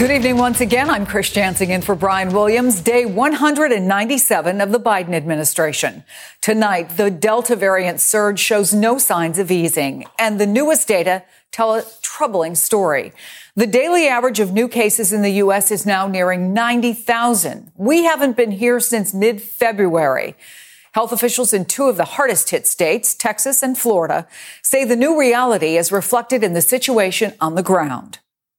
Good evening once again. I'm Chris Jansing in for Brian Williams. Day 197 of the Biden administration. Tonight, the Delta variant surge shows no signs of easing, and the newest data tell a troubling story. The daily average of new cases in the U.S. is now nearing 90,000. We haven't been here since mid-February. Health officials in two of the hardest hit states, Texas and Florida, say the new reality is reflected in the situation on the ground.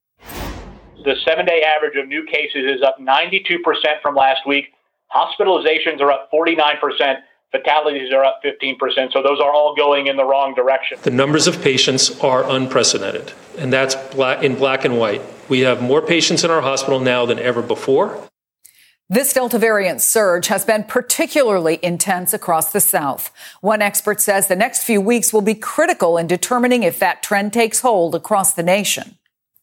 The 7-day average of new cases is up 92% from last week. Hospitalizations are up 49%. Fatalities are up 15%. So those are all going in the wrong direction. The numbers of patients are unprecedented, and that's in black and white. We have more patients in our hospital now than ever before. This Delta variant surge has been particularly intense across the South. One expert says the next few weeks will be critical in determining if that trend takes hold across the nation.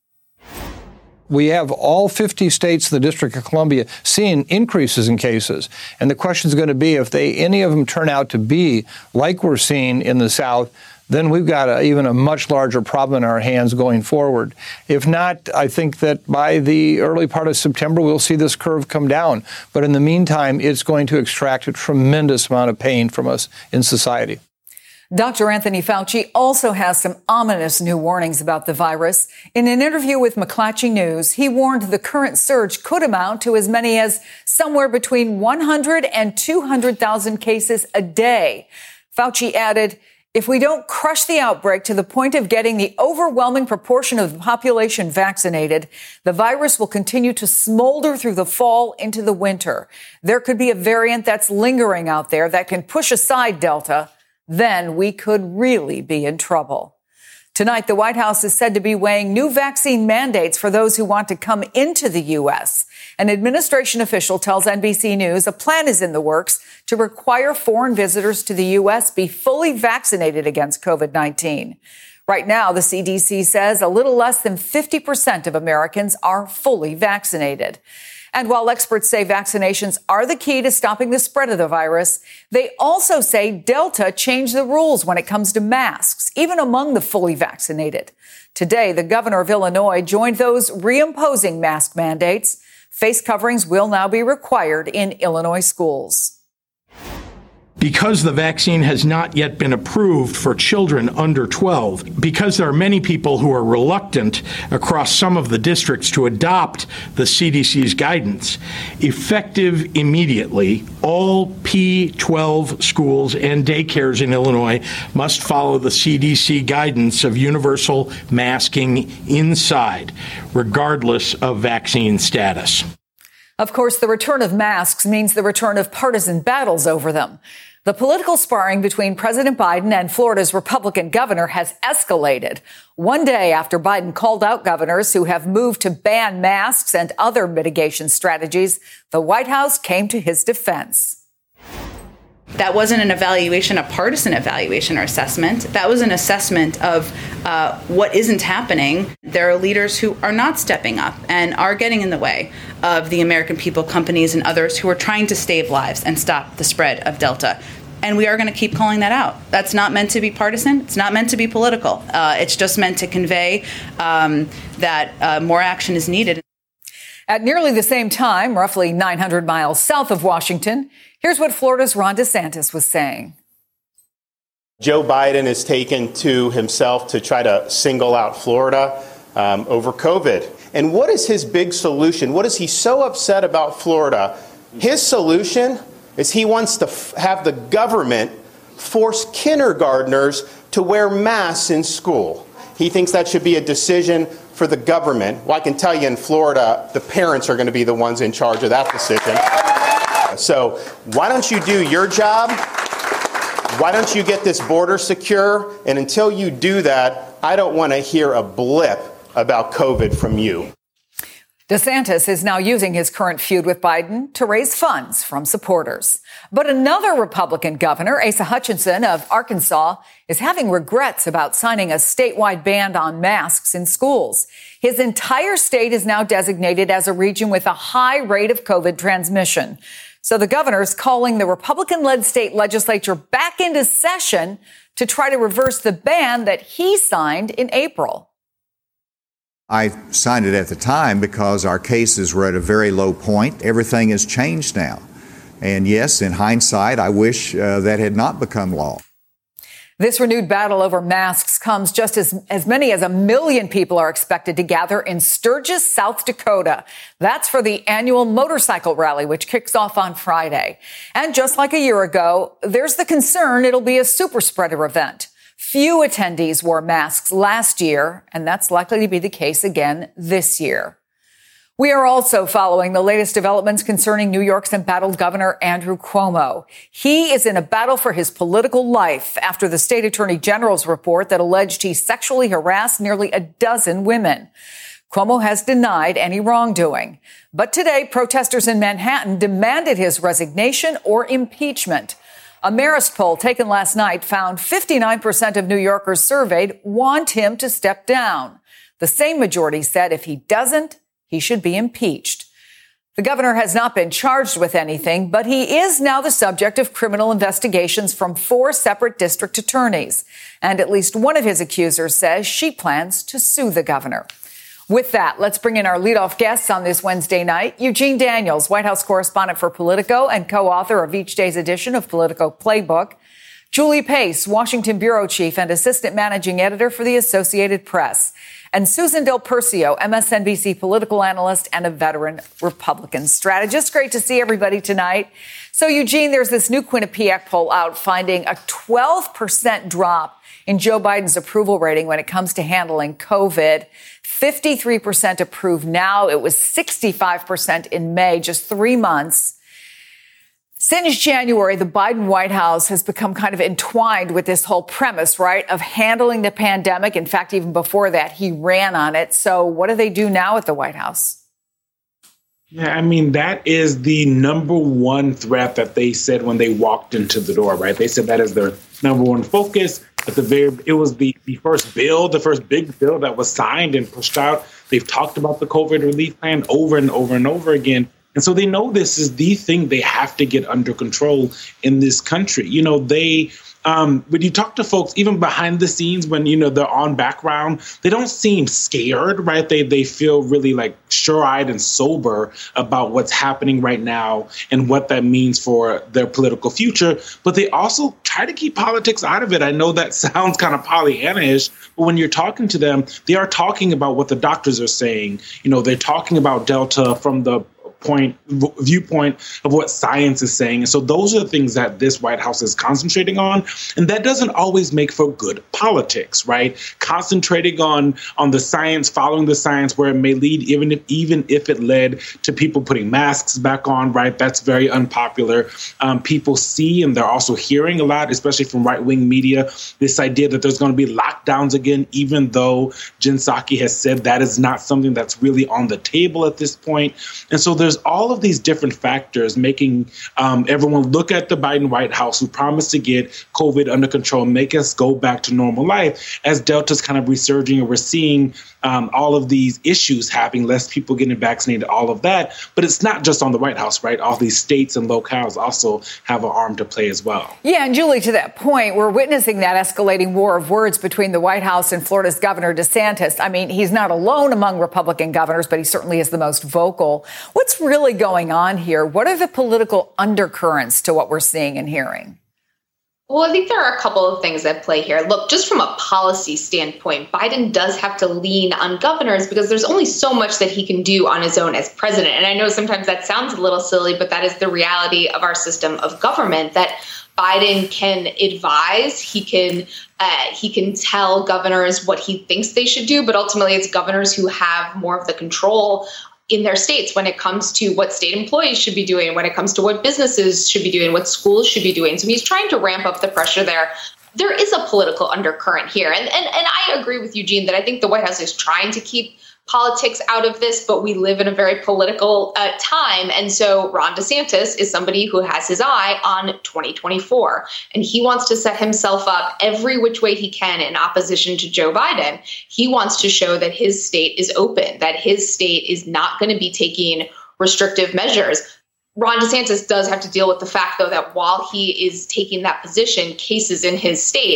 We have all 50 states, the District of Columbia, seeing increases in cases. And the question is going to be if any of them turn out to be like we're seeing in the South, then we've got even a much larger problem in our hands going forward. If not, I think that by the early part of September, we'll see this curve come down. But in the meantime, it's going to extract a tremendous amount of pain from us in society. Dr. Anthony Fauci also has some ominous new warnings about the virus. In an interview with McClatchy News, he warned the current surge could amount to as many as somewhere between 100 and 200,000 cases a day. Fauci added, if we don't crush the outbreak to the point of getting the overwhelming proportion of the population vaccinated, the virus will continue to smolder through the fall into the winter. There could be a variant that's lingering out there that can push aside Delta. Then we could really be in trouble. Tonight, the White House is said to be weighing new vaccine mandates for those who want to come into the U.S. An administration official tells NBC News a plan is in the works to require foreign visitors to the U.S. be fully vaccinated against COVID-19. Right now, the CDC says a little less than 50% of Americans are fully vaccinated. And while experts say vaccinations are the key to stopping the spread of the virus, they also say Delta changed the rules when it comes to masks, even among the fully vaccinated. Today, the governor of Illinois joined those reimposing mask mandates. Face coverings will now be required in Illinois schools. Because the vaccine has not yet been approved for children under 12, because there are many people who are reluctant across some of the districts to adopt the CDC's guidance, effective immediately, all P12 schools and daycares in Illinois must follow the CDC guidance of universal masking inside, regardless of vaccine status. Of course, the return of masks means the return of partisan battles over them. The political sparring between President Biden and Florida's Republican governor has escalated. One day after Biden called out governors who have moved to ban masks and other mitigation strategies, the White House came to his defense. That wasn't an evaluation, a partisan evaluation or assessment. That was an assessment of what isn't happening. There are leaders who are not stepping up and are getting in the way of the American people, companies, and others who are trying to save lives and stop the spread of Delta. And we are going to keep calling that out. That's not meant to be partisan. It's not meant to be political. It's just meant to convey that more action is needed. At nearly the same time, roughly 900 miles south of Washington, here's what Florida's Ron DeSantis was saying. Joe Biden has taken to himself to try to single out Florida over COVID. And what is his big solution? What is he so upset about Florida? His solution is he wants to have the government force kindergartners to wear masks in school. He thinks that should be a decision for the government. Well, I can tell you in Florida, the parents are going to be the ones in charge of that decision. So why don't you do your job? Why don't you get this border secure? And until you do that, I don't want to hear a blip about COVID from you. DeSantis is now using his current feud with Biden to raise funds from supporters. But another Republican governor, Asa Hutchinson of Arkansas, is having regrets about signing a statewide ban on masks in schools. His entire state is now designated as a region with a high rate of COVID transmission. So the governor is calling the Republican-led state legislature back into session to try to reverse the ban that he signed in April. I signed it at the time because our cases were at a very low point. Everything has changed now. And yes, in hindsight, I wish that had not become law. This renewed battle over masks comes just as many as 1 million people are expected to gather in Sturgis, South Dakota. That's for the annual motorcycle rally, which kicks off on Friday. And just like a year ago, there's the concern it'll be a super spreader event. Few attendees wore masks last year, and that's likely to be the case again this year. We are also following the latest developments concerning New York's embattled Governor Andrew Cuomo. He is in a battle for his political life after the state attorney general's report that alleged he sexually harassed nearly a dozen women. Cuomo has denied any wrongdoing. But today, protesters in Manhattan demanded his resignation or impeachment. A Marist poll taken last night found 59% of New Yorkers surveyed want him to step down. The same majority said if he doesn't, he should be impeached. The governor has not been charged with anything, but he is now the subject of criminal investigations from 4 separate district attorneys. And at least one of his accusers says she plans to sue the governor. With that, let's bring in our leadoff guests on this Wednesday night. Eugene Daniels, White House correspondent for Politico and co-author of each day's edition of Politico Playbook. Julie Pace, Washington bureau chief and assistant managing editor for the Associated Press. And Susan Del Percio, MSNBC political analyst and a veteran Republican strategist. Great to see everybody tonight. So, Eugene, there's this new Quinnipiac poll out finding a 12% drop in Joe Biden's approval rating when it comes to handling COVID. 53% approve now. It was 65% in May, just 3 months. Since January, the Biden White House has become kind of entwined with this whole premise, right, of handling the pandemic. In fact, even before that, he ran on it. So what do they do now at the White House? Yeah, I mean, that is the number one threat that they said when they walked into the door, right? They said that is their number one focus. It was the first big bill that was signed and pushed out. They've talked about the COVID relief plan over and over and over again. And so they know this is the thing they have to get under control in this country. You know, when you talk to folks, even behind the scenes, when, you know, they're on background, they don't seem scared, right? They feel really like sure-eyed and sober about what's happening right now and what that means for their political future. But they also try to keep politics out of it. I know that sounds kind of Pollyanna-ish, but when you're talking to them, they are talking about what the doctors are saying. You know, they're talking about Delta from the viewpoint of what science is saying. And so those are the things that this White House is concentrating on. And that doesn't always make for good politics, right? Concentrating on the science, following the science where it may lead, even if it led to people putting masks back on, right? That's very unpopular. People see, and they're also hearing a lot, especially from right-wing media, this idea that there's going to be lockdowns again, even though Jen Psaki has said that is not something that's really on the table at this point. And so there's all of these different factors making everyone look at the Biden White House, who promised to get COVID under control, make us go back to normal life, as Delta's kind of resurging, and we're seeing all of these issues happening, less people getting vaccinated, all of that. But it's not just on the White House, right? All these states and locales also have an arm to play as well. Yeah, and Julie, to that point, we're witnessing that escalating war of words between the White House and Florida's Governor DeSantis. I mean, he's not alone among Republican governors, but he certainly is the most vocal. What's really going on here? What are the political undercurrents to what we're seeing and hearing? Well, I think there are a couple of things at play here. Look, just from a policy standpoint, Biden does have to lean on governors because there's only so much that he can do on his own as president. And I know sometimes that sounds a little silly, but that is the reality of our system of government, that Biden can advise, he can tell governors what he thinks they should do, but ultimately it's governors who have more of the control in their states when it comes to what state employees should be doing, when it comes to what businesses should be doing, what schools should be doing. So he's trying to ramp up the pressure there. There is a political undercurrent here. And I agree with Eugene that I think the White House is trying to keep politics out of this, but we live in a very political time. And so Ron DeSantis is somebody who has his eye on 2024, and he wants to set himself up every which way he can in opposition to Joe Biden. He wants to show that his state is open, that his state is not going to be taking restrictive measures. Ron DeSantis does have to deal with the fact, though, that while he is taking that position, cases in his state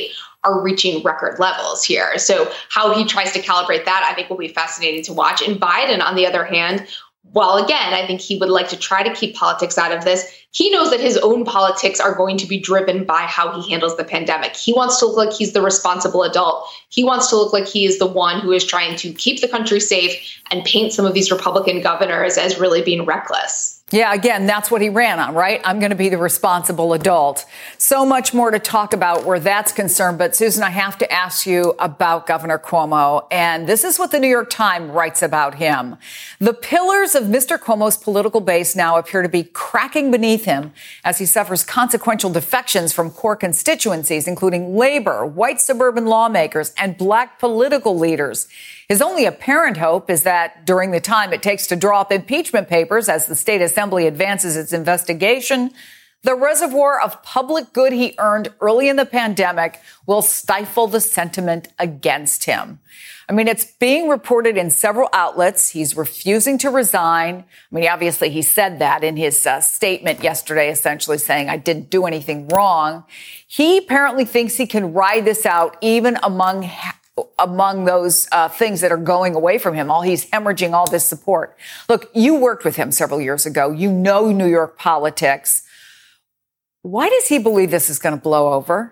are reaching record levels here. So how he tries to calibrate that, I think, will be fascinating to watch. And Biden, on the other hand, while again, I think he would like to try to keep politics out of this, he knows that his own politics are going to be driven by how he handles the pandemic. He wants to look like he's the responsible adult. He wants to look like he is the one who is trying to keep the country safe and paint some of these Republican governors as really being reckless. Yeah, again, that's what he ran on, right? I'm going to be the responsible adult. So much more to talk about where that's concerned. But, Susan, I have to ask you about Governor Cuomo. And this is what the New York Times writes about him. The pillars of Mr. Cuomo's political base now appear to be cracking beneath him as he suffers consequential defections from core constituencies, including labor, white suburban lawmakers, and black political leaders. His only apparent hope is that during the time it takes to draw up impeachment papers as the state assembly advances its investigation, the reservoir of public good he earned early in the pandemic will stifle the sentiment against him. I mean, it's being reported in several outlets. He's refusing to resign. I mean, obviously, he said that in his statement yesterday, essentially saying, I didn't do anything wrong. He apparently thinks he can ride this out even among those things that are going away from him. He's hemorrhaging all this support. Look, you worked with him several years ago. You know New York politics. Why does he believe this is going to blow over?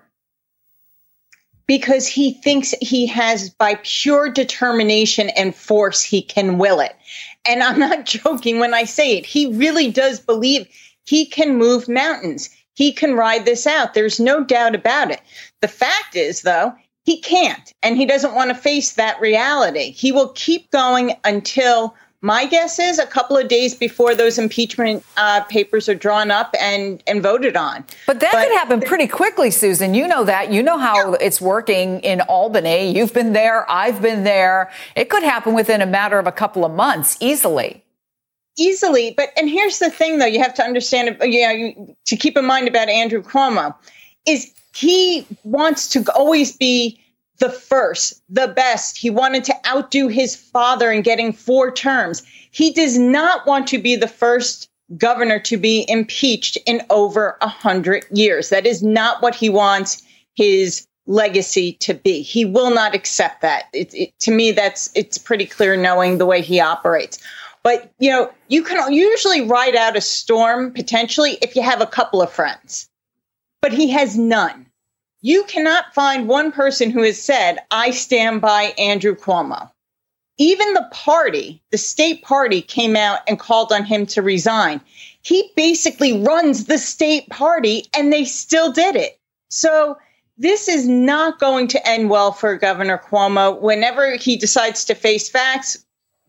Because he thinks he has, by pure determination and force, he can will it. And I'm not joking when I say it. He really does believe he can move mountains. He can ride this out. There's no doubt about it. The fact is, though, he can't, and he doesn't want to face that reality. He will keep going until, my guess is, a couple of days before those impeachment papers are drawn up and voted on. But that could happen pretty quickly, Susan. You know that. You know how it's working in Albany. You've been there. I've been there. It could happen within a matter of a couple of months, easily. Easily. And here's the thing, though, you have to understand, to keep in mind about Andrew Cuomo, is he wants to always be the first, the best. He wanted to outdo his father in getting 4 terms. He does not want to be the first governor to be impeached in over 100 years. That is not what he wants his legacy to be. He will not accept that. To me, it's pretty clear knowing the way he operates. But, you can usually ride out a storm potentially if you have a couple of friends. But he has none. You cannot find one person who has said, I stand by Andrew Cuomo. Even the party, the state party, came out and called on him to resign. He basically runs the state party, and they still did it. So this is not going to end well for Governor Cuomo. Whenever he decides to face facts,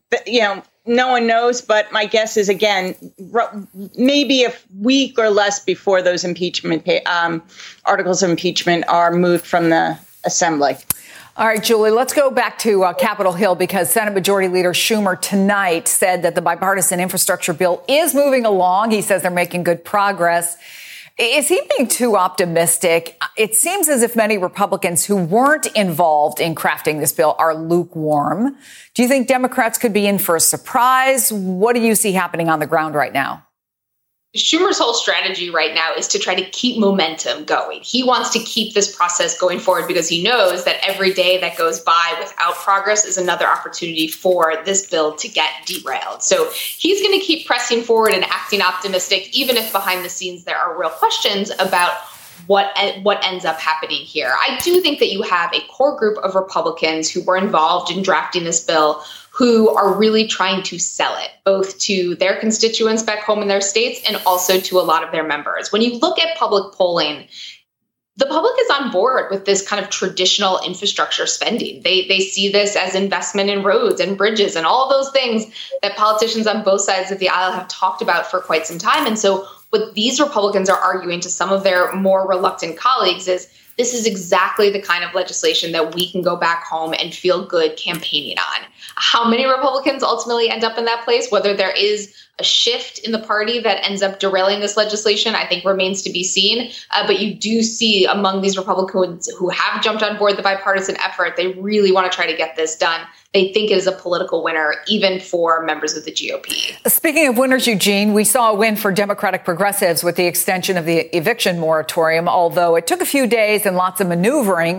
no one knows, but my guess is, again, maybe a week or less before those impeachment articles of impeachment are moved from the assembly. All right, Julie, let's go back to Capitol Hill, because Senate Majority Leader Schumer tonight said that the bipartisan infrastructure bill is moving along. He says they're making good progress. Is he being too optimistic? It seems as if many Republicans who weren't involved in crafting this bill are lukewarm. Do you think Democrats could be in for a surprise? What do you see happening on the ground right now? Schumer's whole strategy right now is to try to keep momentum going. He wants to keep this process going forward because he knows that every day that goes by without progress is another opportunity for this bill to get derailed. So he's going to keep pressing forward and acting optimistic, even if behind the scenes there are real questions about what ends up happening here. I do think that you have a core group of Republicans who were involved in drafting this bill who are really trying to sell it, both to their constituents back home in their states and also to a lot of their members. When you look at public polling, the public is on board with this kind of traditional infrastructure spending. They see this as investment in roads and bridges and all those things that politicians on both sides of the aisle have talked about for quite some time. And so what these Republicans are arguing to some of their more reluctant colleagues is this is exactly the kind of legislation that we can go back home and feel good campaigning on. How many Republicans ultimately end up in that place, whether there is a shift in the party that ends up derailing this legislation, I think remains to be seen. But you do see among these Republicans who have jumped on board the bipartisan effort, they really want to try to get this done. They think it is a political winner, even for members of the GOP. Speaking of winners, Eugene, we saw a win for Democratic progressives with the extension of the eviction moratorium, although it took a few days and lots of maneuvering.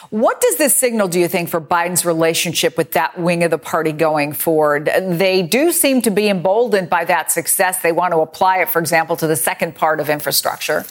What does this signal, do you think, for Biden's relationship with that wing of the party going forward? They do seem to be emboldened by that success. They want to apply it, for example, to the second part of infrastructure.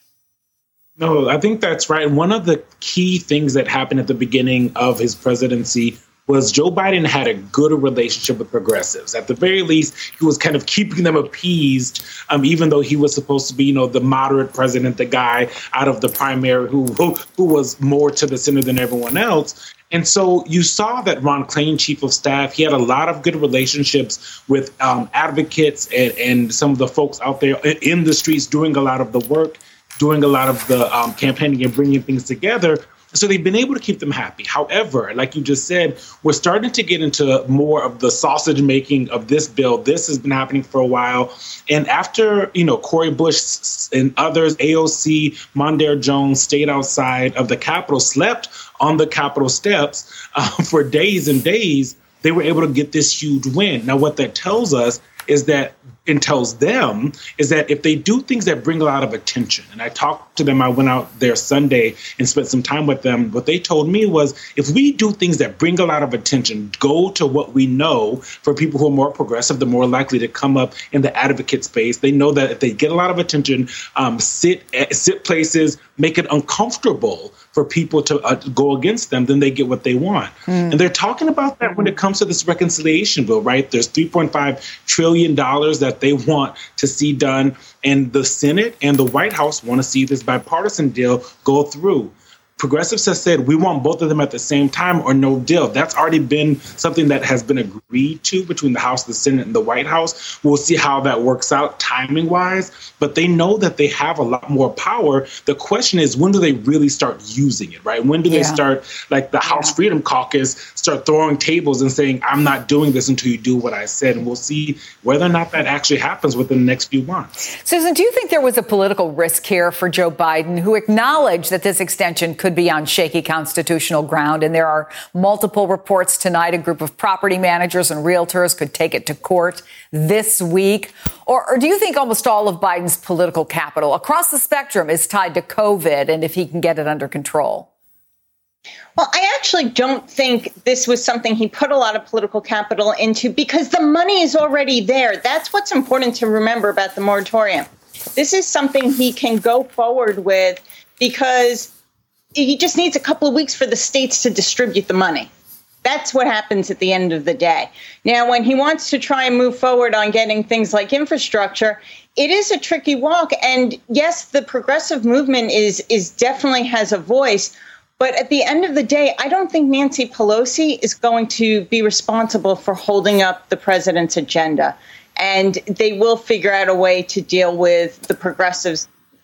No, I think that's right. One of the key things that happened at the beginning of his presidency was Joe Biden had a good relationship with progressives. At the very least, he was kind of keeping them appeased, even though he was supposed to be, the moderate president, the guy out of the primary who was more to the center than everyone else. And so you saw that Ron Klain, chief of staff, he had a lot of good relationships with advocates and some of the folks out there in the streets doing a lot of the work, doing a lot of the campaigning and bringing things together. So they've been able to keep them happy. However, like you just said, we're starting to get into more of the sausage making of this bill. This has been happening for a while. And after, Cori Bush and others, AOC, Mondaire Jones stayed outside of the Capitol, slept on the Capitol steps for days and days, they were able to get this huge win. Now, what that tells us is that and tells them is that if they do things that bring a lot of attention, and I talked to them, I went out there Sunday and spent some time with them. What they told me was if we do things that bring a lot of attention, go to what we know for people who are more progressive, they're more likely to come up in the advocate space. They know that if they get a lot of attention, sit places, make it uncomfortable for people to go against them, then they get what they want. And they're talking about that when it comes to this reconciliation bill, right? There's $3.5 trillion that they want to see done, and the Senate and the White House want to see this bipartisan deal go through. Progressives have said we want both of them at the same time or no deal. That's already been something that has been agreed to between the House, the Senate, and the White House. We'll see how that works out timing-wise, but they know that they have a lot more power. The question is, when do they really start using it, right? When do they start, like the House Freedom Caucus, start throwing tables and saying, I'm not doing this until you do what I said? And we'll see whether or not that actually happens within the next few months. Susan, do you think there was a political risk here for Joe Biden, who acknowledged that this extension could be on shaky constitutional ground? And there are multiple reports tonight. A group of property managers and realtors could take it to court this week. Or do you think almost all of Biden's political capital across the spectrum is tied to COVID and if he can get it under control? Well, I actually don't think this was something he put a lot of political capital into because the money is already there. That's what's important to remember about the moratorium. This is something he can go forward with because he just needs a couple of weeks for the states to distribute the money. That's what happens at the end of the day. Now, when he wants to try and move forward on getting things like infrastructure, it is a tricky walk. And yes, the progressive movement is definitely has a voice. But at the end of the day, I don't think Nancy Pelosi is going to be responsible for holding up the president's agenda. And they will figure out a way to deal with the progressives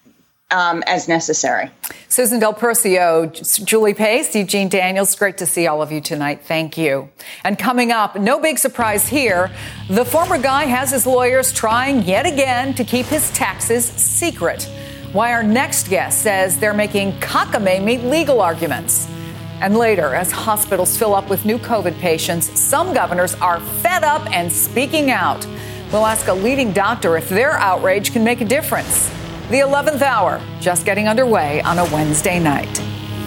as necessary. Susan Del Percio, Julie Pace, Eugene Daniels, great to see all of you tonight. Thank you. And coming up, no big surprise here. The former guy has his lawyers trying yet again to keep his taxes secret. Why our next guest says they're making cockamamie legal arguments. And later, as hospitals fill up with new COVID patients, some governors are fed up and speaking out. We'll ask a leading doctor if their outrage can make a difference. The 11th hour, just getting underway on a Wednesday night.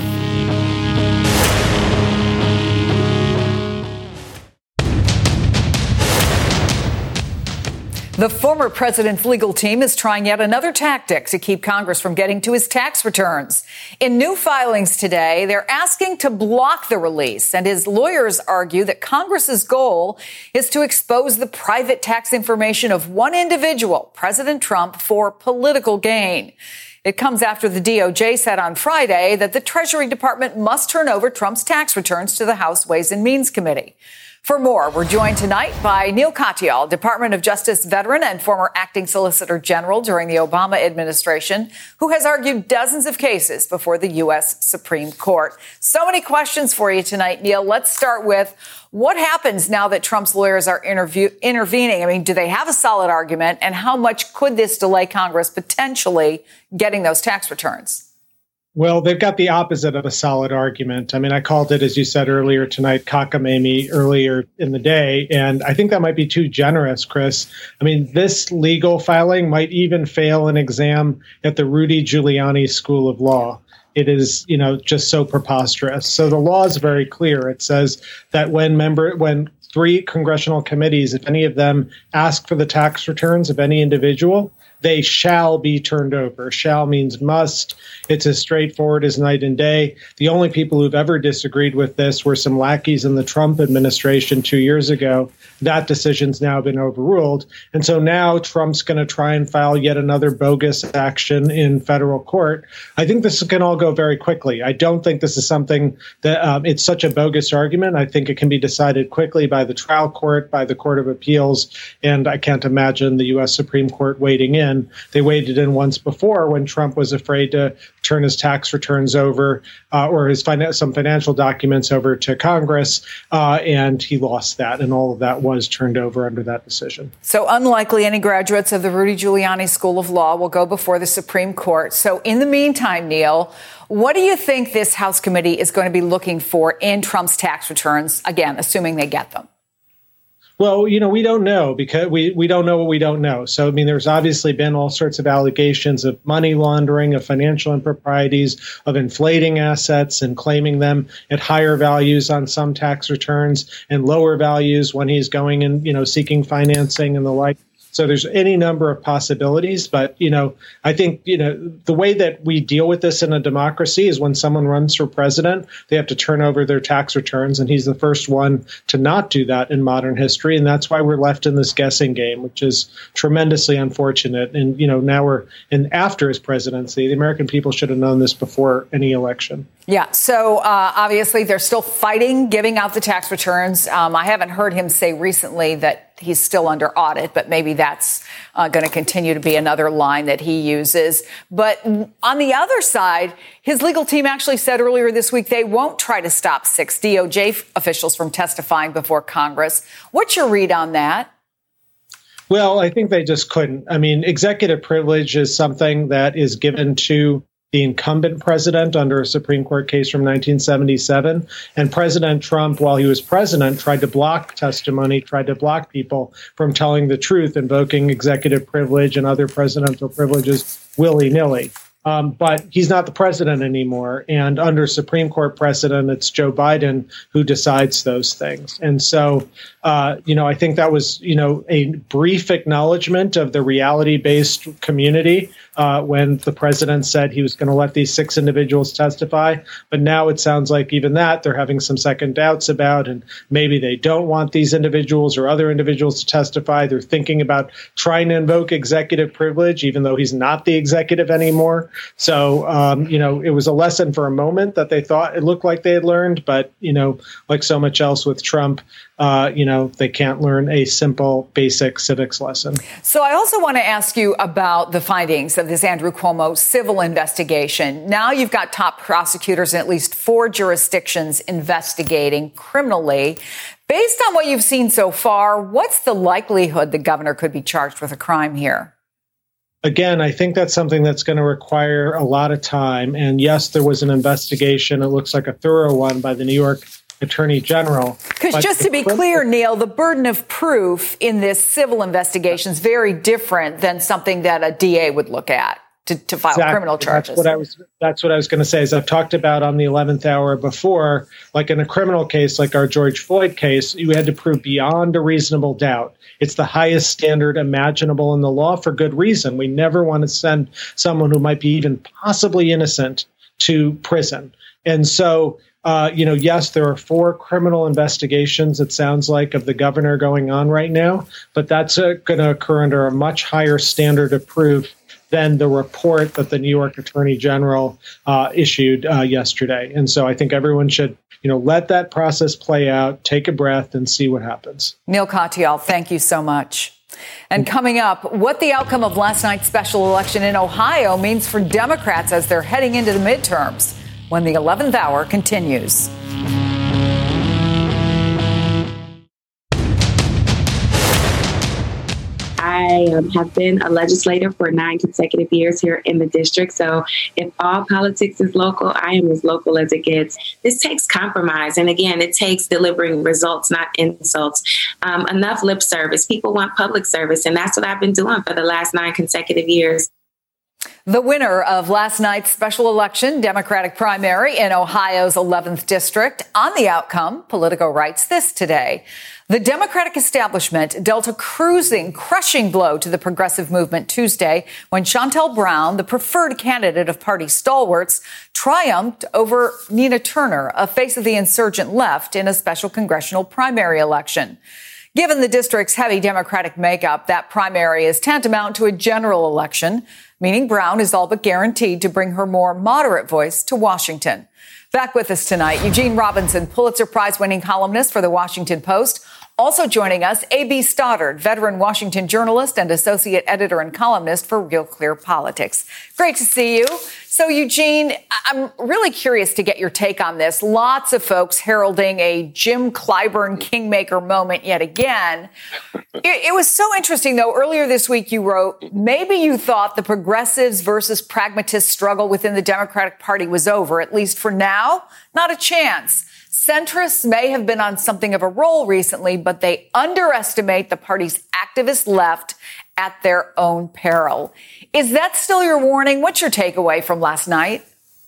The former president's legal team is trying yet another tactic to keep Congress from getting to his tax returns. In new filings today, they're asking to block the release, and his lawyers argue that Congress's goal is to expose the private tax information of one individual, President Trump, for political gain. It comes after the DOJ said on Friday that the Treasury Department must turn over Trump's tax returns to the House Ways and Means Committee. For more, we're joined tonight by Neil Katyal, Department of Justice veteran and former acting Solicitor General during the Obama administration, who has argued dozens of cases before the U.S. Supreme Court. So many questions for you tonight, Neil. Let's start with what happens now that Trump's lawyers are intervening? I mean, do they have a solid argument? And how much could this delay Congress potentially getting those tax returns? Well, they've got the opposite of a solid argument. I mean, I called it, as you said earlier tonight, cockamamie earlier in the day. And I think that might be too generous, Chris. I mean, this legal filing might even fail an exam at the Rudy Giuliani School of Law. it is, just so preposterous. So the law is very clear. It says that when 3 congressional committees, if any of them ask for the tax returns of any individual, they shall be turned over. Shall means must. It's as straightforward as night and day. The only people who've ever disagreed with this were some lackeys in the Trump administration 2 years ago. That decision's now been overruled. And so now Trump's going to try and file yet another bogus action in federal court. I think this can all go very quickly. I don't think this is something that it's such a bogus argument. I think it can be decided quickly by the trial court, by the Court of Appeals, and I can't imagine the U.S. Supreme Court wading in. They waded in once before when Trump was afraid to turn his tax returns over or some financial documents over to Congress, and he lost that, and all of that was turned over under that decision. So unlikely any graduates of the Rudy Giuliani School of Law will go before the Supreme Court. So in the meantime, Neil, what do you think this House committee is going to be looking for in Trump's tax returns, again, assuming they get them? Well, we don't know because we don't know what we don't know. So, there's obviously been all sorts of allegations of money laundering, of financial improprieties, of inflating assets and claiming them at higher values on some tax returns and lower values when he's going and, seeking financing and the like. So there's any number of possibilities. But, I think, the way that we deal with this in a democracy is when someone runs for president, they have to turn over their tax returns. And he's the first one to not do that in modern history. And that's why we're left in this guessing game, which is tremendously unfortunate. And, now we're after his presidency. The American people should have known this before any election. Yeah. So obviously, they're still fighting giving out the tax returns. I haven't heard him say recently that he's still under audit, but maybe that's going to continue to be another line that he uses. But on the other side, his legal team actually said earlier this week they won't try to stop 6 DOJ officials from testifying before Congress. What's your read on that? Well, I think they just couldn't. Executive privilege is something that is given to the incumbent president under a Supreme Court case from 1977. And President Trump, while he was president, tried to block testimony, tried to block people from telling the truth, invoking executive privilege and other presidential privileges willy-nilly. But he's not the president anymore. And under Supreme Court precedent, it's Joe Biden who decides those things. And so, I think that was, a brief acknowledgement of the reality-based community when the president said he was going to let these 6 individuals testify. But now it sounds like even that they're having some second doubts about, and maybe they don't want these individuals or other individuals to testify. They're thinking about trying to invoke executive privilege, even though he's not the executive anymore. So, it was a lesson for a moment that they thought it looked like they had learned. But, like so much else with Trump, they can't learn a simple, basic civics lesson. So I also want to ask you about the findings of this Andrew Cuomo civil investigation. Now you've got top prosecutors in at least 4 jurisdictions investigating criminally. Based on what you've seen so far, what's the likelihood the governor could be charged with a crime here? Again, I think that's something that's going to require a lot of time. And yes, there was an investigation. It looks like a thorough one by the New York Attorney General. Because just to be clear, Neil, the burden of proof in this civil investigation is very different than something that a DA would look at to file criminal charges. That's what I was going to say. As I've talked about on the 11th hour before, like in a criminal case, like our George Floyd case, you had to prove beyond a reasonable doubt. It's the highest standard imaginable in the law for good reason. We never want to send someone who might be even possibly innocent to prison. And so, yes, there are 4 criminal investigations, it sounds like, of the governor going on right now, but that's going to occur under a much higher standard of proof than the report that the New York Attorney General issued yesterday. And so I think everyone should, let that process play out, take a breath, and see what happens. Neil Katyal, thank you so much. And coming up, what the outcome of last night's special election in Ohio means for Democrats as they're heading into the midterms when the 11th hour continues. I have been a legislator for 9 consecutive years here in the district. So if all politics is local, I am as local as it gets. This takes compromise. And again, it takes delivering results, not insults. Enough lip service. People want public service. And that's what I've been doing for the last 9 consecutive years. The winner of last night's special election Democratic primary in Ohio's 11th district. On the outcome, Politico writes this today. The Democratic establishment dealt a crushing blow to the progressive movement Tuesday when Shontel Brown, the preferred candidate of party stalwarts, triumphed over Nina Turner, a face of the insurgent left, in a special congressional primary election. Given the district's heavy Democratic makeup, that primary is tantamount to a general election, meaning Brown is all but guaranteed to bring her more moderate voice to Washington. Back with us tonight, Eugene Robinson, Pulitzer Prize-winning columnist for The Washington Post. Also joining us, A.B. Stoddard, veteran Washington journalist and associate editor and columnist for Real Clear Politics. Great to see you. So, Eugene, I'm really curious to get your take on this. Lots of folks heralding a Jim Clyburn kingmaker moment yet again. It was so interesting, though. Earlier this week, you wrote, maybe you thought the progressives versus pragmatists struggle within the Democratic Party was over, at least for now. Not a chance. Centrists may have been on something of a roll recently, but they underestimate the party's activist left at their own peril. Is that still your warning? What's your takeaway from last night?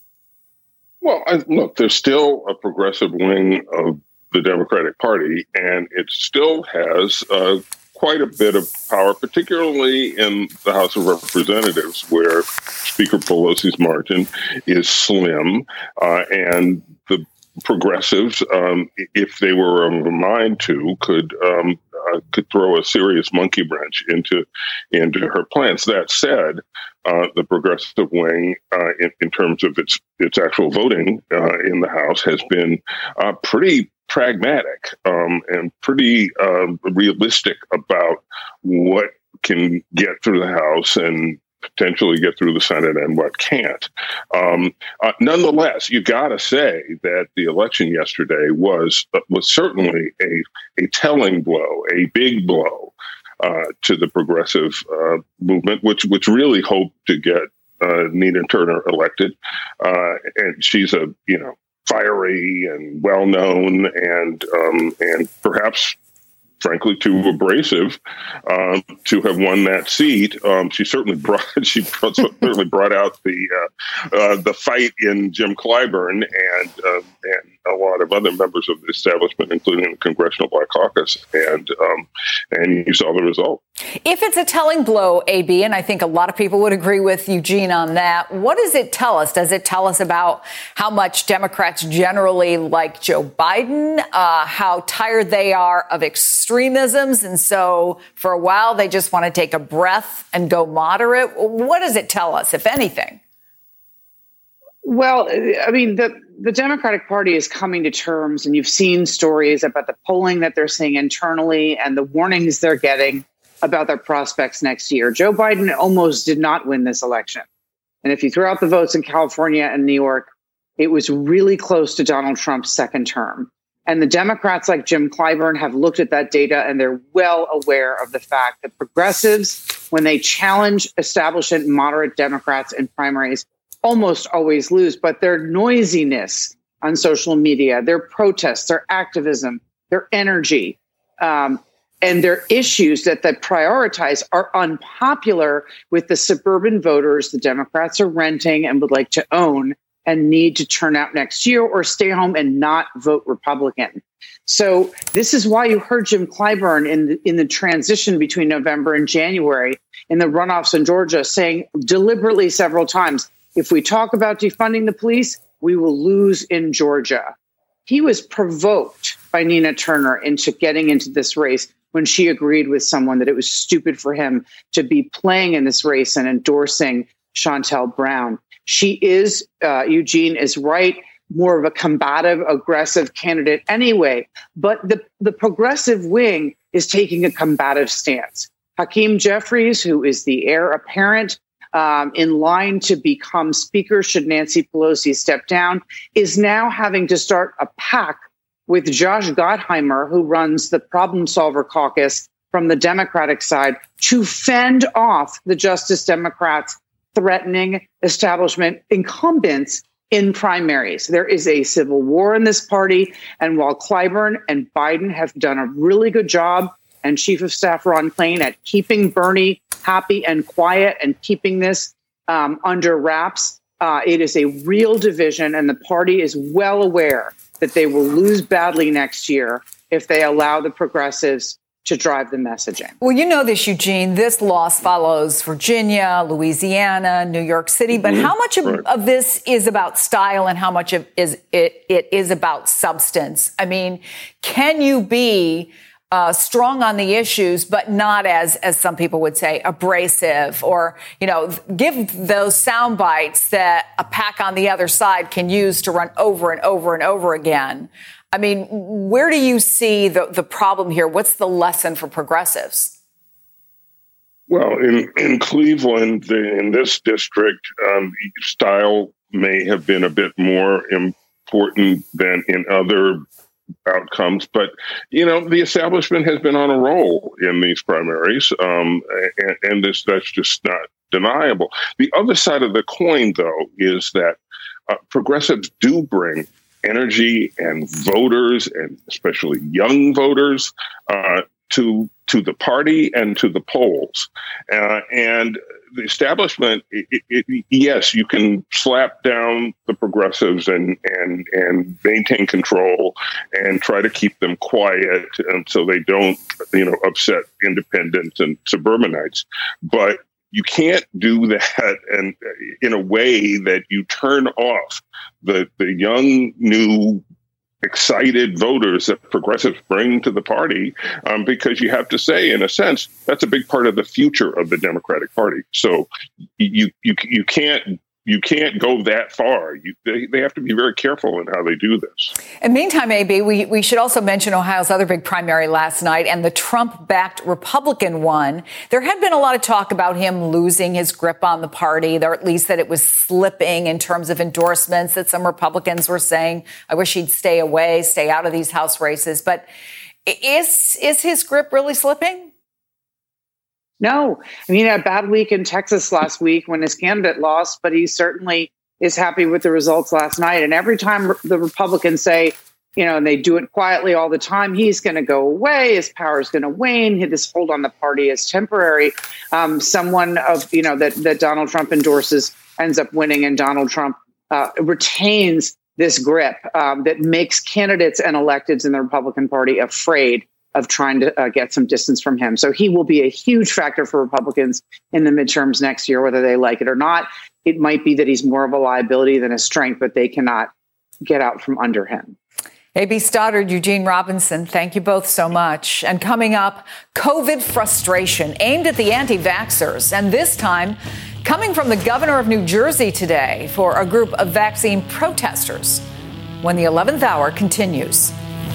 Well, look, there's still a progressive wing of the Democratic Party, and it still has quite a bit of power, particularly in the House of Representatives, where Speaker Pelosi's margin is slim, and the progressives, if they were of a mind to, could throw a serious monkey wrench into her plans. That said, the progressive wing, in terms of its actual voting in the House, has been pretty pragmatic and pretty realistic about what can get through the House and potentially get through the Senate and what can't. Nonetheless, you got to say that the election yesterday was certainly a telling blow, a big blow to the progressive movement, which really hoped to get Nina Turner elected, and she's a fiery and well known and perhaps, frankly, too abrasive to have won that seat. She certainly brought out the fight in Jim Clyburn and a lot of other members of the establishment, including the Congressional Black Caucus, and you saw the result. If it's a telling blow, AB, and I think a lot of people would agree with Eugene on that, what does it tell us? Does it tell us about how much Democrats generally like Joe Biden, how tired they are of extremisms, and so for a while they just want to take a breath and go moderate? What does it tell us, if anything? Well, I mean, the Democratic Party is coming to terms, and you've seen stories about the polling that they're seeing internally and the warnings they're getting about their prospects next year. Joe Biden almost did not win this election. And if you throw out the votes in California and New York, it was really close to Donald Trump's second term. And the Democrats like Jim Clyburn have looked at that data, and they're well aware of the fact that progressives, when they challenge establishment moderate Democrats in primaries, almost always lose. But their noisiness on social media, their protests, their activism, their energy, and their issues that they prioritize are unpopular with the suburban voters the Democrats are renting and would like to own and need to turn out next year or stay home and not vote Republican. So this is why you heard Jim Clyburn in the transition between November and January in the runoffs in Georgia saying deliberately several times, if we talk about defunding the police, we will lose in Georgia. He was provoked by Nina Turner into getting into this race when she agreed with someone that it was stupid for him to be playing in this race and endorsing Shontel Brown. She is, Eugene is right, more of a combative, aggressive candidate anyway. But the progressive wing is taking a combative stance. Hakeem Jeffries, who is the heir apparent in line to become Speaker should Nancy Pelosi step down, is now having to start a pact with Josh Gottheimer, who runs the Problem Solver Caucus from the Democratic side, to fend off the Justice Democrats threatening establishment incumbents in primaries. There is a civil war in this party. And while Clyburn and Biden have done a really good job, and Chief of Staff Ron Klain at keeping Bernie happy and quiet and keeping this under wraps. It is a real division, and the party is well aware that they will lose badly next year if they allow the progressives to drive the messaging. Well, you know this, Eugene. This loss follows Virginia, Louisiana, New York City. But how much of this is about style and how much of it is about substance? I mean, can you be strong on the issues, but not as some people would say, abrasive, or, give those sound bites that a pack on the other side can use to run over and over and over again? I mean, where do you see the problem here? What's the lesson for progressives? Well, in Cleveland, in this district, style may have been a bit more important than in other outcomes. But, the establishment has been on a roll in these primaries, and that's just not deniable. The other side of the coin, though, is that progressives do bring energy and voters, and especially young voters, to the party and to the polls. And the establishment, yes, you can slap down the progressives and maintain control and try to keep them quiet, and so they don't, upset independents and suburbanites. But you can't do that and in a way that you turn off the young, new, excited voters that progressives bring to the party, because you have to say, in a sense, that's a big part of the future of the Democratic Party. So you can't go that far. They have to be very careful in how they do this. And meantime, AB, we should also mention Ohio's other big primary last night and the Trump-backed Republican one. There had been a lot of talk about him losing his grip on the party, or at least that it was slipping in terms of endorsements, that some Republicans were saying, I wish he'd stay away, stay out of these House races. But is his grip really slipping? No, I mean, a bad week in Texas last week when his candidate lost, but he certainly is happy with the results last night. And every time the Republicans say, and they do it quietly all the time, he's going to go away, his power is going to wane, this hold on the party is temporary. Someone that Donald Trump endorses ends up winning, and Donald Trump retains this grip that makes candidates and electeds in the Republican Party afraid of trying to get some distance from him. So he will be a huge factor for Republicans in the midterms next year, whether they like it or not. It might be that he's more of a liability than a strength, but they cannot get out from under him. A.B. Stoddard, Eugene Robinson, thank you both so much. And coming up, COVID frustration aimed at the anti-vaxxers, and this time coming from the governor of New Jersey today for a group of vaccine protesters when the 11th hour continues.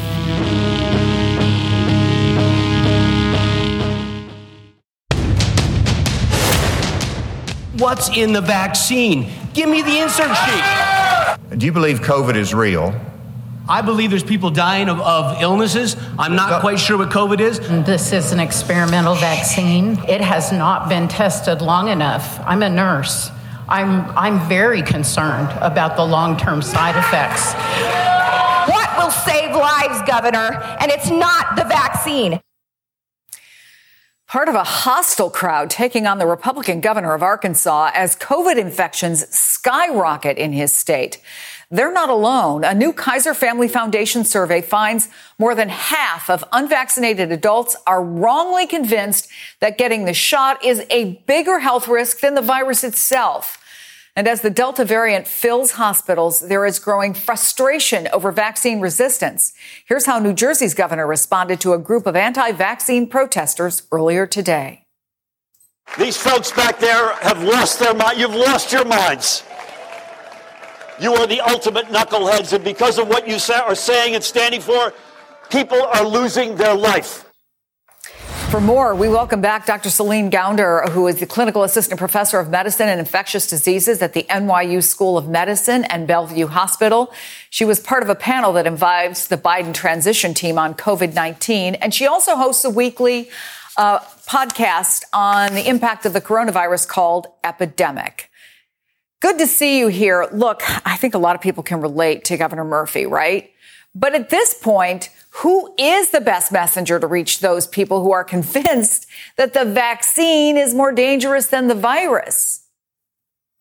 What's in the vaccine? Give me the insert sheet. Do you believe COVID is real? I believe there's people dying of illnesses. I'm not quite sure what COVID is. This is an experimental vaccine. It has not been tested long enough. I'm a nurse. I'm very concerned about the long-term side effects. What will save lives, Governor? And it's not the vaccine. Part of a hostile crowd taking on the Republican governor of Arkansas as COVID infections skyrocket in his state. They're not alone. A new Kaiser Family Foundation survey finds more than half of unvaccinated adults are wrongly convinced that getting the shot is a bigger health risk than the virus itself. And as the Delta variant fills hospitals, there is growing frustration over vaccine resistance. Here's how New Jersey's governor responded to a group of anti-vaccine protesters earlier today. These folks back there have lost their mind. You've lost your minds. You are the ultimate knuckleheads, and because of what you are saying and standing for, people are losing their life. For more, we welcome back Dr. Celine Gounder, who is the clinical assistant professor of medicine and infectious diseases at the NYU School of Medicine and Bellevue Hospital. She was part of a panel that invites the Biden transition team on COVID-19, and she also hosts a weekly podcast on the impact of the coronavirus called Epidemic. Good to see you here. Look, I think a lot of people can relate to Governor Murphy, right? But at this point, who is the best messenger to reach those people who are convinced that the vaccine is more dangerous than the virus?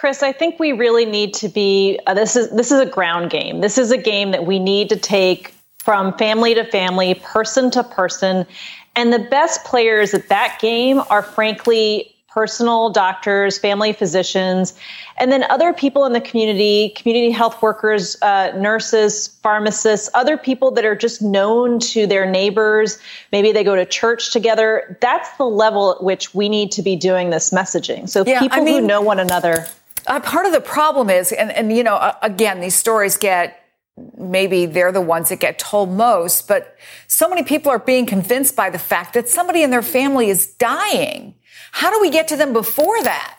Chris, I think we really need to be, this is a ground game. This is a game that we need to take from family to family, person to person. And the best players at that game are, frankly, personal doctors, family physicians, and then other people in the community health workers, nurses, pharmacists, other people that are just known to their neighbors. Maybe they go to church together. That's the level at which we need to be doing this messaging. So people who know one another. Part of the problem is, and again, these stories maybe they're the ones that get told most, but so many people are being convinced by the fact that somebody in their family is dying. How do we get to them before that?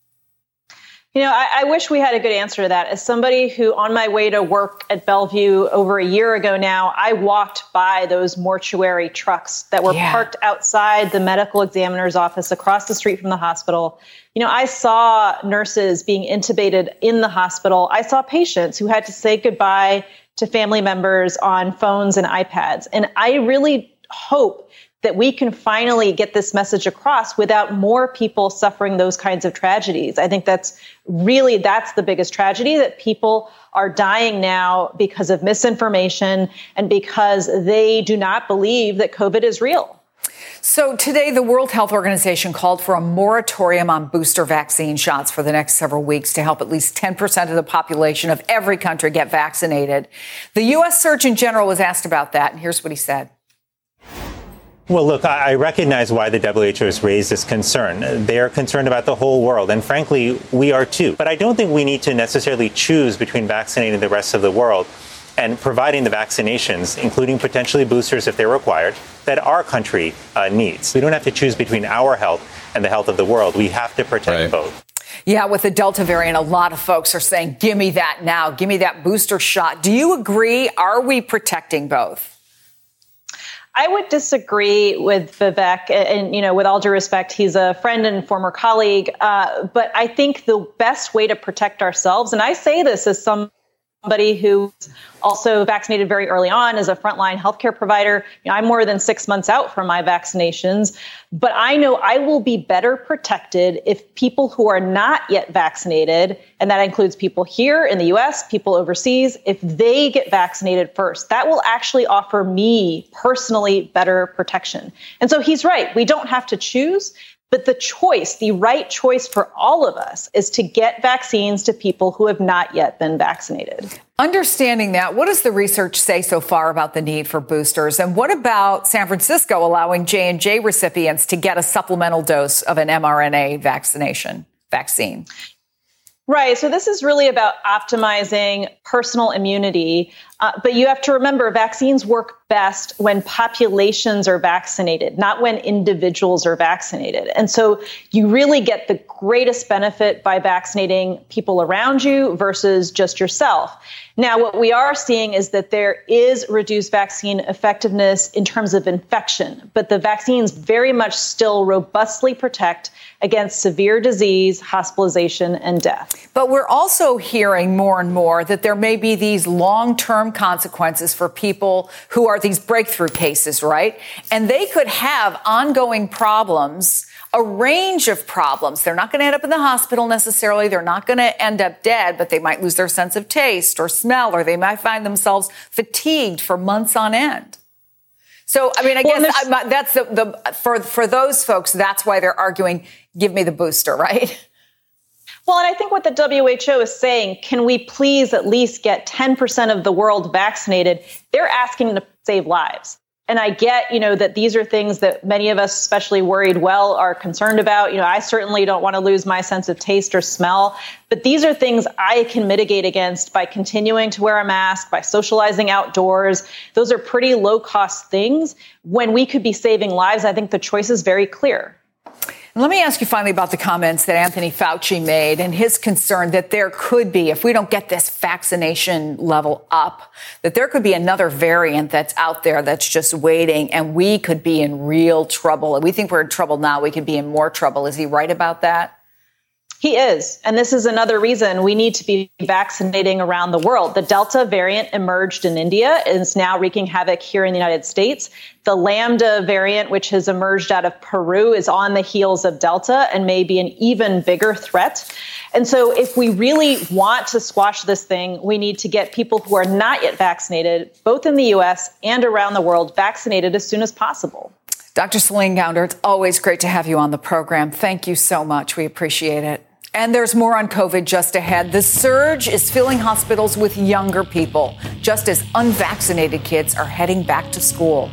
I wish we had a good answer to that. As somebody who, on my way to work at Bellevue over a year ago now, I walked by those mortuary trucks that were parked outside the medical examiner's office across the street from the hospital. I saw nurses being intubated in the hospital. I saw patients who had to say goodbye to family members on phones and iPads. And I really hope that we can finally get this message across without more people suffering those kinds of tragedies. I think that's the biggest tragedy, that people are dying now because of misinformation and because they do not believe that COVID is real. So today, the World Health Organization called for a moratorium on booster vaccine shots for the next several weeks to help at least 10% of the population of every country get vaccinated. The U.S. Surgeon General was asked about that, and here's what he said. Well, look, I recognize why the WHO has raised this concern. They are concerned about the whole world, and frankly, we are too. But I don't think we need to necessarily choose between vaccinating the rest of the world and providing the vaccinations, including potentially boosters if they're required, that our country needs. We don't have to choose between our health and the health of the world. We have to protect both. Yeah, with the Delta variant, a lot of folks are saying, give me that now. Give me that booster shot. Do you agree? Are we protecting both? I would disagree with Vivek, and, with all due respect, he's a friend and former colleague. But I think the best way to protect ourselves, and I say this as somebody who's also vaccinated very early on as a frontline healthcare provider. I'm more than 6 months out from my vaccinations, but I know I will be better protected if people who are not yet vaccinated, and that includes people here in the U.S., people overseas, if they get vaccinated first. That will actually offer me personally better protection. And so he's right. We don't have to choose. But the right choice for all of us is to get vaccines to people who have not yet been vaccinated. Understanding that, what does the research say so far about the need for boosters? And what about San Francisco allowing J&J recipients to get a supplemental dose of an mRNA vaccine? Right. So this is really about optimizing personal immunity. But you have to remember, vaccines work best when populations are vaccinated, not when individuals are vaccinated. And so you really get the greatest benefit by vaccinating people around you versus just yourself. Now, what we are seeing is that there is reduced vaccine effectiveness in terms of infection, but the vaccines very much still robustly protect against severe disease, hospitalization, and death. But we're also hearing more and more that there may be these long-term consequences for people who are these breakthrough cases, right? And they could have ongoing problems, a range of problems. They're not going to end up in the hospital necessarily. They're not going to end up dead, but they might lose their sense of taste or smell, or they might find themselves fatigued for months on end. So, I mean, I guess that's for those folks, that's why they're arguing, give me the booster, right? Well, and I think what the WHO is saying, can we please at least get 10% of the world vaccinated? They're asking to save lives. And I get, that these are things that many of us, especially worried well, are concerned about. I certainly don't want to lose my sense of taste or smell. But these are things I can mitigate against by continuing to wear a mask, by socializing outdoors. Those are pretty low cost things. When we could be saving lives, I think the choice is very clear. Let me ask you finally about the comments that Anthony Fauci made and his concern that there could be, if we don't get this vaccination level up, that there could be another variant that's out there that's just waiting and we could be in real trouble. And we think we're in trouble now. We could be in more trouble. Is he right about that? He is. And this is another reason we need to be vaccinating around the world. The Delta variant emerged in India and is now wreaking havoc here in the United States. The Lambda variant, which has emerged out of Peru, is on the heels of Delta and may be an even bigger threat. And so if we really want to squash this thing, we need to get people who are not yet vaccinated, both in the U.S. and around the world, vaccinated as soon as possible. Dr. Celine Gounder, it's always great to have you on the program. Thank you so much. We appreciate it. And there's more on COVID just ahead. The surge is filling hospitals with younger people, just as unvaccinated kids are heading back to school.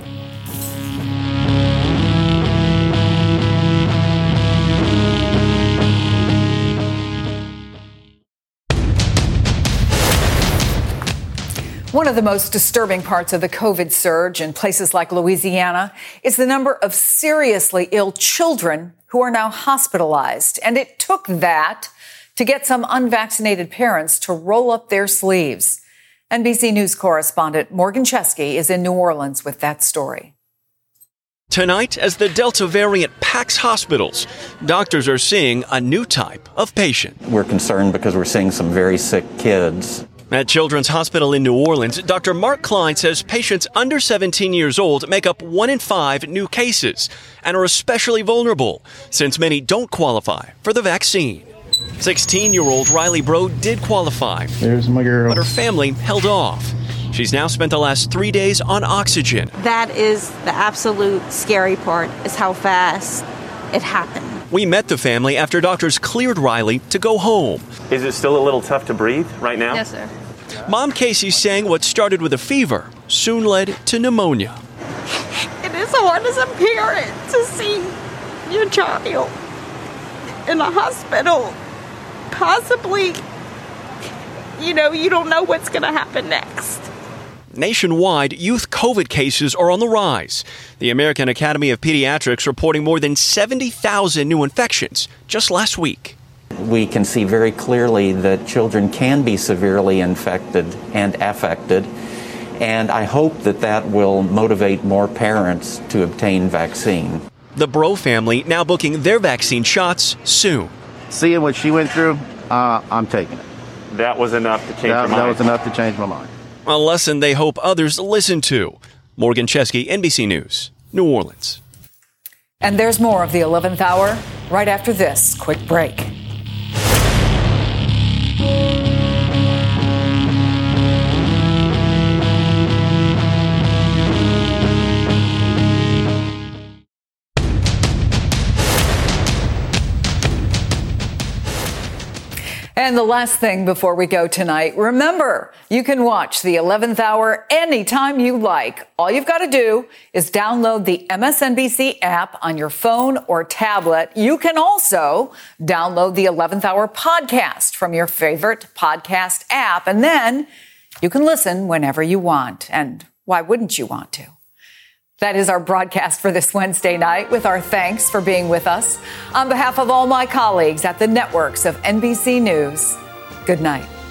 One of the most disturbing parts of the COVID surge in places like Louisiana is the number of seriously ill children who are now hospitalized. And it took that to get some unvaccinated parents to roll up their sleeves. NBC News correspondent Morgan Chesky is in New Orleans with that story. Tonight, as the Delta variant packs hospitals, doctors are seeing a new type of patient. We're concerned because we're seeing some very sick kids. At Children's Hospital in New Orleans, Dr. Mark Klein says patients under 17 years old make up 1 in 5 new cases and are especially vulnerable since many don't qualify for the vaccine. 16-year-old Riley Bro did qualify. There's my girl. But her family held off. She's now spent the last 3 days on oxygen. That is the absolute scary part, is how fast it happened. We met the family after doctors cleared Riley to go home. Is it still a little tough to breathe right now? Yes, sir. Mom Casey's saying what started with a fever soon led to pneumonia. It is hard as a parent to see your child in a hospital. Possibly, you don't know what's going to happen next. Nationwide, youth COVID cases are on the rise. The American Academy of Pediatrics reporting more than 70,000 new infections just last week. We can see very clearly that children can be severely infected and affected, and I hope that will motivate more parents to obtain vaccine. The Bro family now booking their vaccine shots soon. Seeing what she went through, I'm taking it. That was enough to change your mind? That was enough to change my mind. A lesson they hope others listen to. Morgan Chesky, NBC News, New Orleans. And there's more of the 11th hour right after this quick break. And the last thing before we go tonight, remember, you can watch the 11th hour anytime you like. All you've got to do is download the MSNBC app on your phone or tablet. You can also download the 11th hour podcast from your favorite podcast app, and then you can listen whenever you want. And why wouldn't you want to? That is our broadcast for this Wednesday night, with our thanks for being with us. On behalf of all my colleagues at the networks of NBC News, good night.